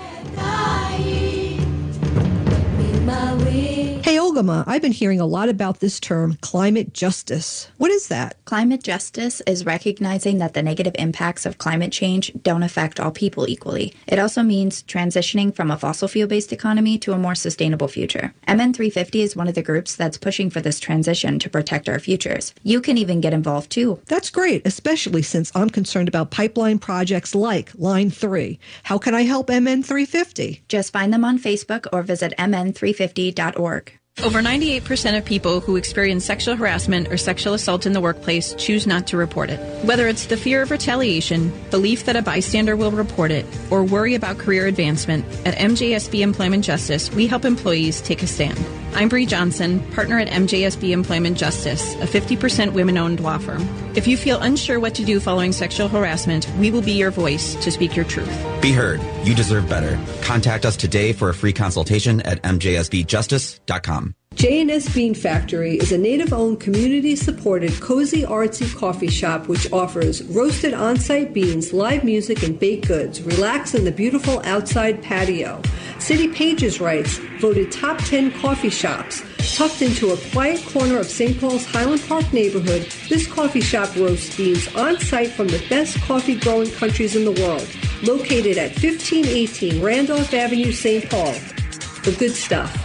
Hey, Ogama, I've been hearing a lot about this term, climate justice. What is that? Climate justice is recognizing that the negative impacts of climate change don't affect all people equally. It also means transitioning from a fossil fuel-based economy to a more sustainable future. M N three fifty is one of the groups that's pushing for this transition to protect our futures. You can even get involved too. That's great, especially since I'm concerned about pipeline projects like Line three. How can I help M N three fifty? Just find them on Facebook or visit m n three fifty dot org. Over ninety-eight percent of people who experience sexual harassment or sexual assault in the workplace choose not to report it. Whether it's the fear of retaliation, belief that a bystander will report it, or worry about career advancement, at M J S B Employment Justice, we help employees take a stand. I'm Bree Johnson, partner at M J S B Employment Justice, a fifty percent women-owned law firm. If you feel unsure what to do following sexual harassment, we will be your voice to speak your truth. Be heard. You deserve better. Contact us today for a free consultation at m j s b justice dot com. J and S Bean Factory is a Native-owned, community-supported, cozy, artsy coffee shop which offers roasted on-site beans, live music, and baked goods. Relax in the beautiful outside patio. City Pages writes, voted top ten coffee shops. Tucked into a quiet corner of Saint Paul's Highland Park neighborhood, this coffee shop roasts beans on-site from the best coffee-growing countries in the world. Located at fifteen eighteen Randolph Avenue, Saint Paul. The good stuff.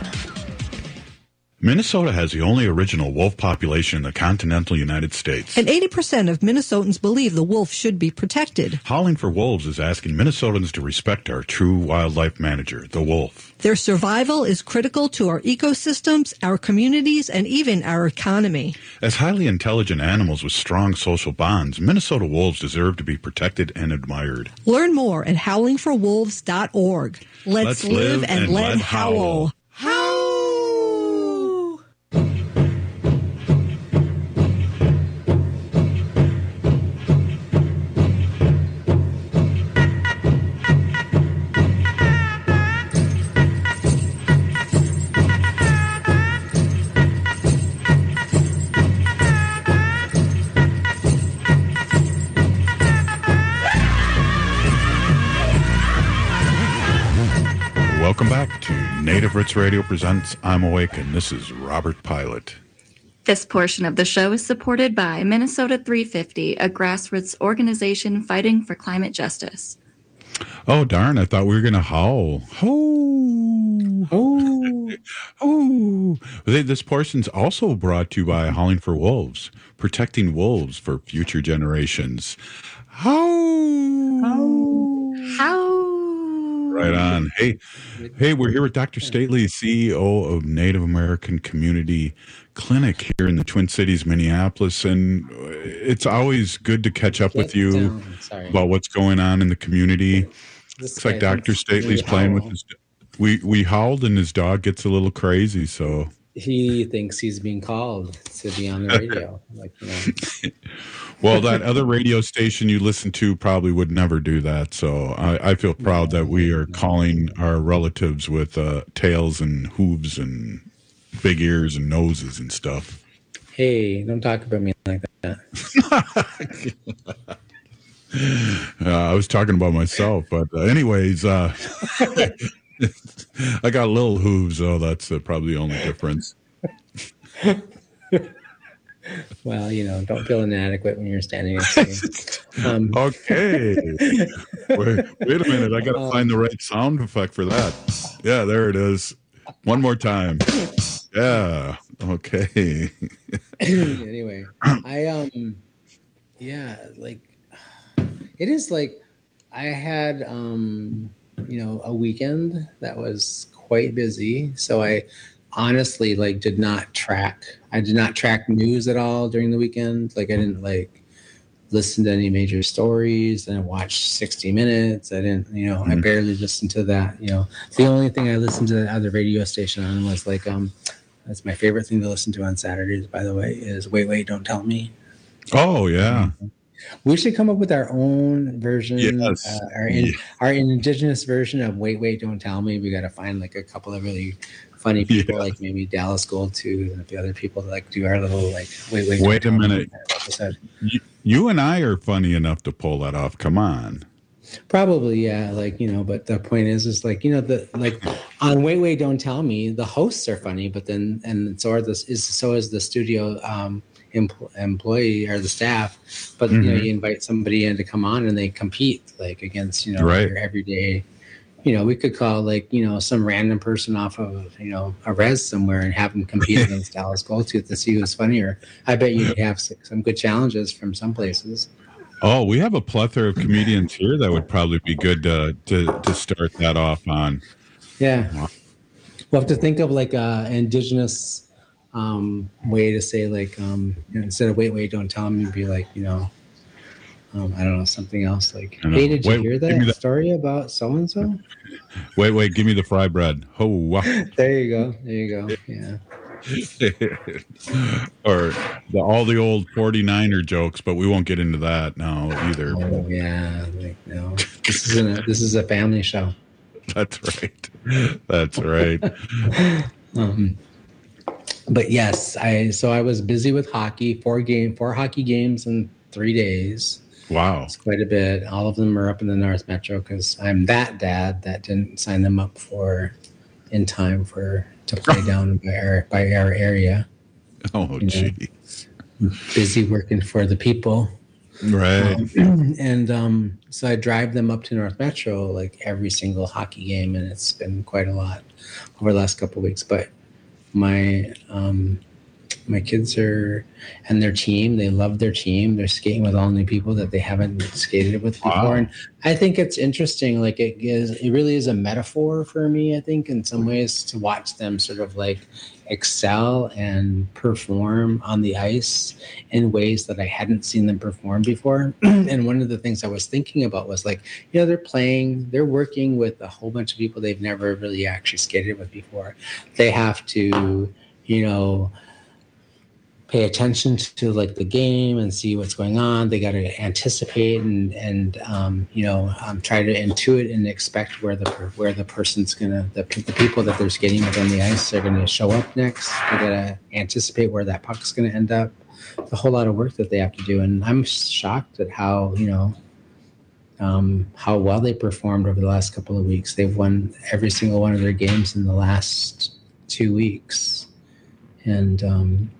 Minnesota has the only original wolf population in the continental United States. And eighty percent of Minnesotans believe the wolf should be protected. Howling for Wolves is asking Minnesotans to respect our true wildlife manager, the wolf. Their survival is critical to our ecosystems, our communities, and even our economy. As highly intelligent animals with strong social bonds, Minnesota wolves deserve to be protected and admired. Learn more at howling for wolves dot org. Let's, Let's live, live and, and let, let howl. Howl! Welcome back to Native Roots Radio Presents I'm Awake, and this is Robert Pilot. This portion of the show is supported by Minnesota three fifty, a grassroots organization fighting for climate justice. Oh, darn. I thought we were going to howl. Ho! Ho! Ho! This portion's also brought to you by Howling for Wolves, protecting wolves for future generations. How? How? How? Right on. Hey, hey, we're here with Doctor Stately, C E O of Native American Community Clinic here in the Twin Cities, Minneapolis, and it's always good to catch up with you about what's going on in the community. Looks like Doctor Stately's playing with his. We we howled and his dog gets a little crazy, so he thinks he's being called to be on the radio. Like, you know. Well, that other radio station you listen to probably would never do that. So I, I feel proud that we are calling our relatives with uh, tails and hooves and big ears and noses and stuff. Hey, don't talk about me like that. uh, I was talking about myself, but uh, anyways, uh, I got little hooves, so that's uh, probably the only difference. Well, you know, don't feel inadequate when you're standing next to me. Um, okay. wait, wait a minute. I got to um, find the right sound effect for that. Yeah, there it is. One more time. Yeah. Okay. Anyway, I, um, yeah, like, it is like, I had, um, you know, a weekend that was quite busy. So I honestly, like, did not track. I did not track news at all during the weekend. Like, I didn't, like, listen to any major stories. I didn't watch sixty minutes. I didn't, you know, mm-hmm. I barely listened to that. You know, the only thing I listened to the other radio station on was, like, um, that's my favorite thing to listen to on Saturdays, by the way, is Wait, Wait, Don't Tell Me. Oh, yeah. We should come up with our own version, yes. uh, our, in, yeah. our indigenous version of Wait, Wait, Don't Tell Me. We got to find, like, a couple of really funny people, yeah. like maybe Dallas Goldtooth and the other people that, like, do our little, like, wait, wait, wait a minute. You, you and I are funny enough to pull that off. Come on. Probably, yeah. Like, you know, but the point is, is like, you know, the, like on Wait, Wait, Don't Tell Me, the hosts are funny, but then, and so are this is, so is the studio, um, empl- employee or the staff, but mm-hmm. you know, you invite somebody in to come on and they compete like against, you know, right. your everyday. You know, we could call, like, you know, some random person off of, you know, a res somewhere and have them compete against Dallas Goldtooth to see who's funnier. I bet you'd have some good challenges from some places. Oh, we have a plethora of comedians here that would probably be good to to, to start that off on. Yeah. Wow. We'll have to think of, like, a indigenous um, way to say, like, um, you know, instead of wait, wait, don't tell me, be like, you know, Um, I don't know, something else like, hey, did you wait, hear that, that story about so-and-so? Wait, wait, give me the fry bread. Oh, wow. There you go. There you go. Yeah. Or the, all the old forty-niner jokes, but we won't get into that now either. Oh, yeah. Like, no. This is, a, this is a family show. That's right. That's right. um, but yes, I so I was busy with hockey, four game, four hockey games in three days. Wow. It's quite a bit. All of them are up in the North Metro because I'm that dad that didn't sign them up for in time for to play down by our, by our area. Oh, jeez. Busy working for the people. Right. Um, and um, so I drive them up to North Metro like every single hockey game, and it's been quite a lot over the last couple of weeks. But my... Um, My kids are, and their team, they love their team. They're skating with all new people that they haven't skated with before. Wow. And I think it's interesting. Like it is, it really is a metaphor for me, I think, in some ways, to watch them sort of like excel and perform on the ice in ways that I hadn't seen them perform before. And one of the things I was thinking about was like, you know, they're playing, they're working with a whole bunch of people they've never really actually skated with before. They have to, you know, pay attention to like the game and see what's going on. They got to anticipate and and um, you know um, try to intuit and expect where the where the person's gonna the, the people that they're skating with on the ice are gonna show up next. They gotta anticipate where that puck's gonna end up. It's a whole lot of work that they have to do, and I'm shocked at how you know um, how well they performed over the last couple of weeks. They've won every single one of their games in the last two weeks, and um,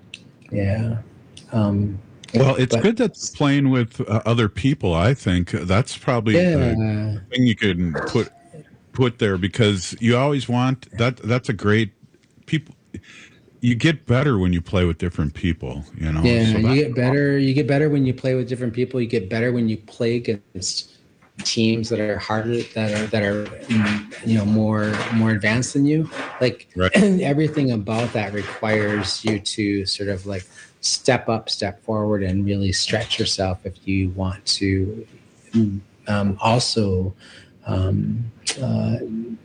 Yeah. Um, well, it's but, good that you're playing with uh, other people. I think that's probably yeah. the thing you can put put there, because you always want that. That's a great people. You get better when you play with different people, you know. Yeah, so you get better. You get better when you play with different people. You get better when you play against teams that are harder, that are that are you know more more advanced than you. Like right. everything about that requires you to sort of like step up, step forward, and really stretch yourself if you want to um, also um, uh,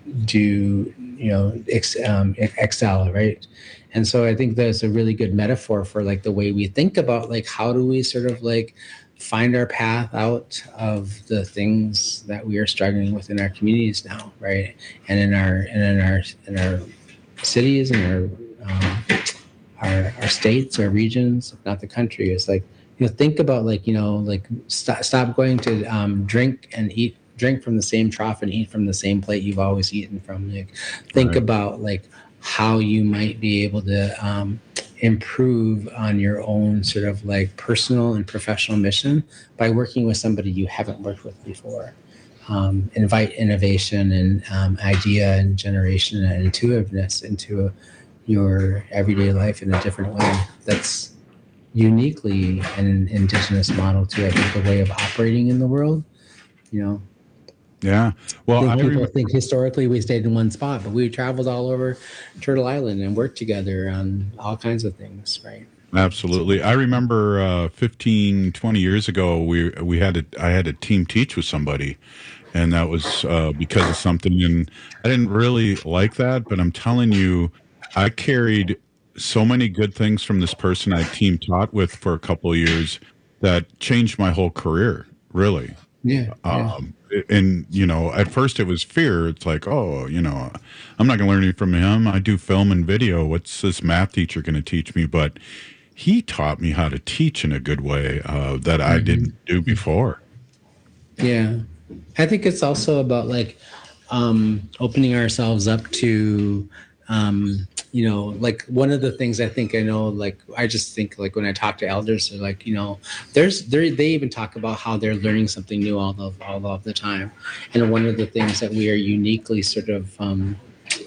do you know ex, um, excel, right? And so I think that's a really good metaphor for like the way we think about like how do we sort of like find our path out of the things that we are struggling with in our communities now, right? And in our and in our in our cities and our um, our our states, our regions, if not the country. It's like you know think about like you know like st- stop going to um, drink and eat drink from the same trough and eat from the same plate you've always eaten from. Like think right. about like how you might be able to um, improve on your own sort of like personal and professional mission by working with somebody you haven't worked with before. Um, invite innovation and um, idea and generation and intuitiveness into a, your everyday life in a different way. That's uniquely an indigenous model to, I think, the way of operating in the world, you know. Yeah. Well, I think I people remember, think historically we stayed in one spot, but we traveled all over Turtle Island and worked together on all kinds of things, right? Absolutely. I remember uh, fifteen, twenty years ago, we we had a, I had a team teach with somebody, and that was uh, because of something. And I didn't really like that, but I'm telling you, I carried so many good things from this person I team taught with for a couple of years that changed my whole career, really. Yeah. Um, and, you know, at first it was fear. It's like, oh, you know, I'm not going to learn anything from him. I do film and video. What's this math teacher going to teach me? But he taught me how to teach in a good way uh, that I mm-hmm. didn't do before. Yeah. I think it's also about like um, opening ourselves up to, um, you know, like one of the things I think I know, like, I just think like when I talk to elders, they're like, you know, there's, they even talk about how they're learning something new all of, all of the time. And one of the things that we are uniquely sort of, um,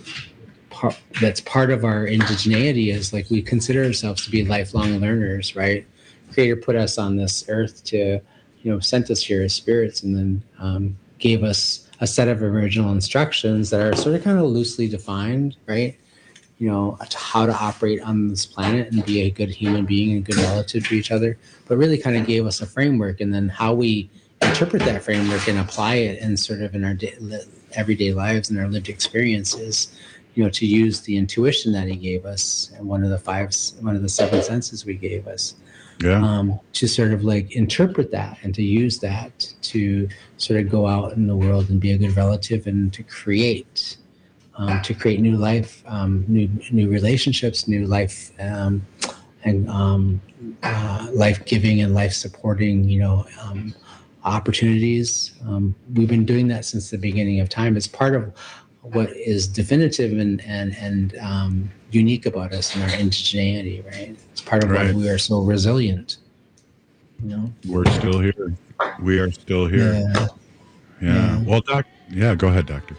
part, that's part of our indigeneity is like, we consider ourselves to be lifelong learners, right? Creator put us on this earth to, you know, sent us here as spirits and then um, gave us a set of original instructions that are sort of kind of loosely defined, right? You know, how to operate on this planet and be a good human being and good relative to each other, but really kind of gave us a framework, and then how we interpret that framework and apply it in sort of in our day, everyday lives and our lived experiences, you know, to use the intuition that he gave us and one of the five, one of the seven senses we gave us. Yeah. Um, to sort of like interpret that and to use that to sort of go out in the world and be a good relative and to create, um, to create new life, um, new new relationships, new life, um, and um, uh, life giving and life supporting, you know, um, opportunities. Um, we've been doing that since the beginning of time. It's part of what is definitive and and and um, unique about us and our indigeneity, right? It's part of right. why we are so resilient. You know, we're still here. We are still here. Yeah. Yeah. yeah. Well, doc. Yeah. Go ahead, doctor.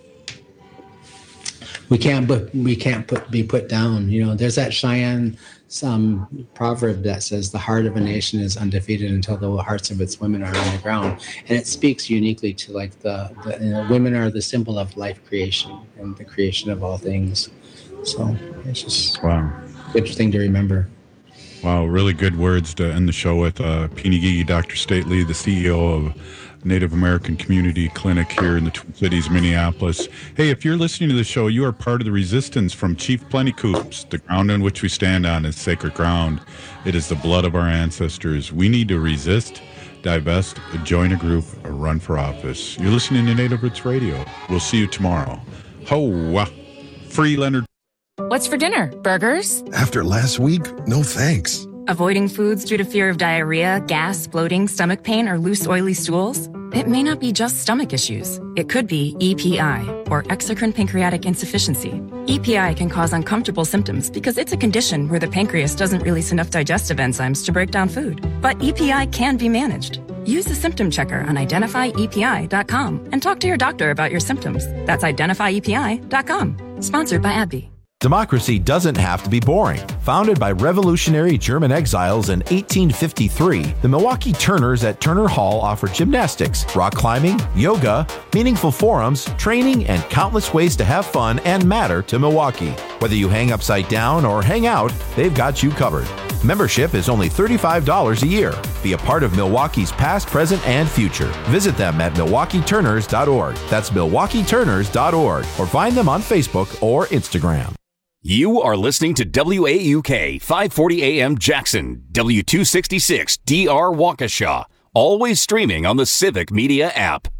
We can't, but we can't put be put down. You know, there's that Cheyenne some proverb that says the heart of a nation is undefeated until the hearts of its women are on the ground, and it speaks uniquely to like the, the you know, women are the symbol of life creation and the creation of all things. So it's just wow, interesting to remember. Wow, really good words to end the show with. Uh, Pinigigi, Doctor Stately, the C E O of Native American Community Clinic here in the Twin Cities, Minneapolis. Hey, if you're listening to the show, you are part of the resistance from Chief Plentycoops. The ground on which we stand on is sacred ground. It is the blood of our ancestors. We need to resist, divest, join a group, or run for office. You're listening to Native Roots Radio. We'll see you tomorrow. Ho! Free Leonard. What's for dinner? Burgers? After last week, no thanks. Avoiding foods due to fear of diarrhea, gas, bloating, stomach pain, or loose, oily stools? It may not be just stomach issues. It could be E P I, or exocrine pancreatic insufficiency. E P I can cause uncomfortable symptoms because it's a condition where the pancreas doesn't release enough digestive enzymes to break down food. But E P I can be managed. Use the symptom checker on identify E P I dot com and talk to your doctor about your symptoms. That's identify E P I dot com. Sponsored by AbbVie. Democracy doesn't have to be boring. Founded by revolutionary German exiles in eighteen fifty-three, the Milwaukee Turners at Turner Hall offer gymnastics, rock climbing, yoga, meaningful forums, training, and countless ways to have fun and matter to Milwaukee. Whether you hang upside down or hang out, they've got you covered. Membership is only thirty-five dollars a year. Be a part of Milwaukee's past, present, and future. Visit them at milwaukee turners dot org. That's milwaukee turners dot org. Or find them on Facebook or Instagram. You are listening to W A U K five forty A M Jackson, W two sixty-six D R Waukesha, always streaming on the Civic Media app.